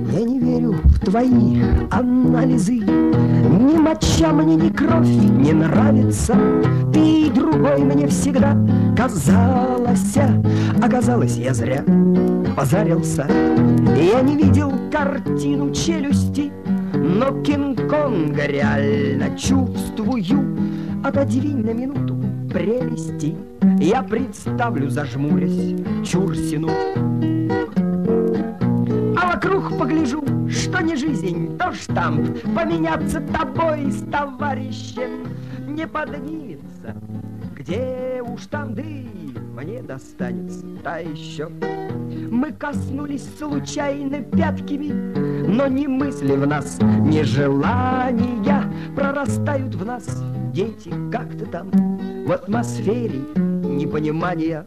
Я не верю в твои анализы. Ни моча мне, ни кровь не нравится. Ты и другой мне всегда казалась. Оказалось, я зря позарился. Я не видел картину «Челюсти», но Кинг-Конга реально чувствую. Отодвинь на минуту прелести. Я представлю, зажмурясь, Чурсину. А вокруг погляжу, что не жизнь, то штамп. Поменяться тобой с товарищем не поднимется. Где уж там дым мне достанется, та еще. Мы коснулись случайно пятками, но ни мысли в нас, ни желания. Прорастают в нас дети как-то там в атмосфере непонимания.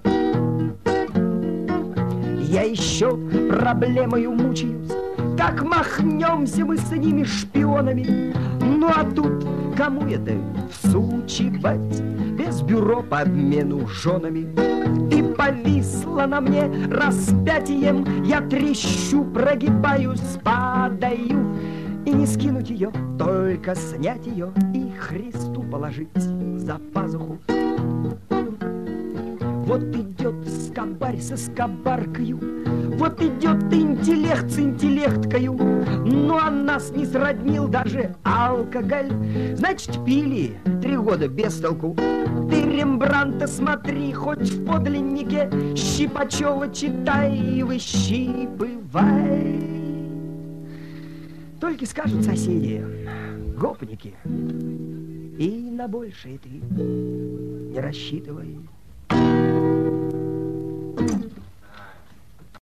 Я еще проблемою мучаюсь, как махнемся мы с ними шпионами. Ну а тут кому это всучивать без бюро по обмену женами? Ты повисла на мне распятием, я трещу, прогибаюсь, падаю. И не скинуть ее, только снять ее и Христу положить за пазуху. Вот идет скобарь со скобаркою, вот идет интеллект с интеллекткою. Ну а нас не сроднил даже алкоголь. Значит, пили 3 года без толку. Ты Рембрандта смотри, хоть в подлиннике, Щипачева читай и выщипывай. Только скажут соседи, гопники, и на большее ты не рассчитывай.